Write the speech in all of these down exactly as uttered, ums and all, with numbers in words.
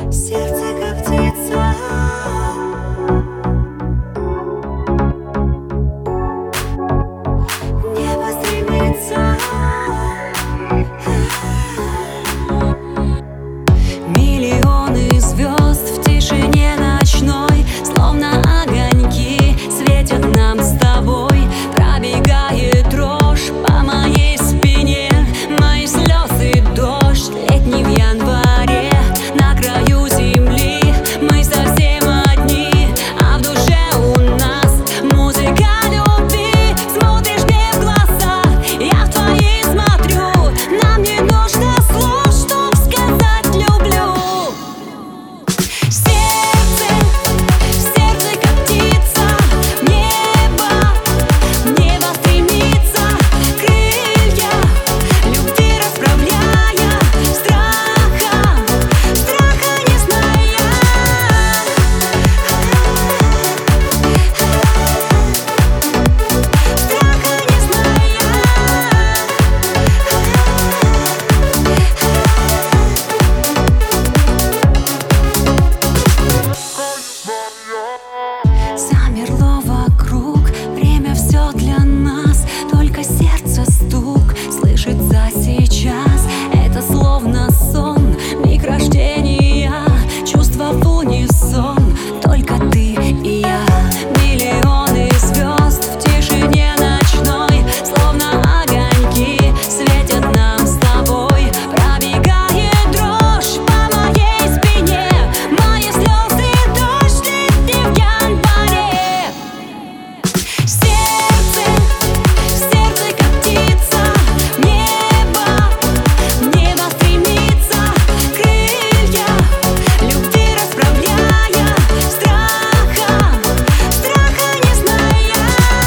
Сердце как птица, в небо стремится. Миллионы звезд в тишине ночной, словно огоньки, светят нам с тобой. Пробегает дрожь по моей спине, мои слезы дождь летний в январе. На краю земли мы совсем одни, а в душе у нас музыка любви. Смотришь мне в глаза, я в твои смотрю. Нам не нужно слов, чтоб сказать люблю. Сердце, сердце как птица, в небо, в небо стремится. Крылья любви расправляя, страха, страха не зная. Страха не зная. Замерло вокруг, время все для нас, только сердце стук слышится сейчас. Это словно сон, миг рождения, чувства в унисон, только ты и я. Миллионы звезд в тишине ночной, словно огоньки, светят нам с тобой. Пробегает дрожь по моей спине, мои слезы дождь летний в январе. Сердце, сердце как птица, в небо, в небо стремится. Крылья любви расправляя, страха, страха не зная.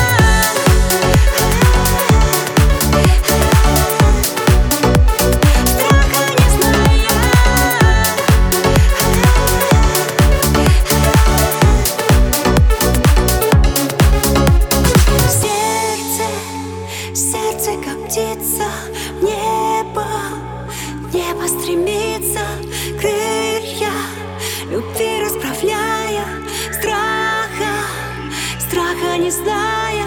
Страха не зная. Сердце, сердце как птица, в небо, в небо стремится. Крылья любви расправляя, страха, страха не зная.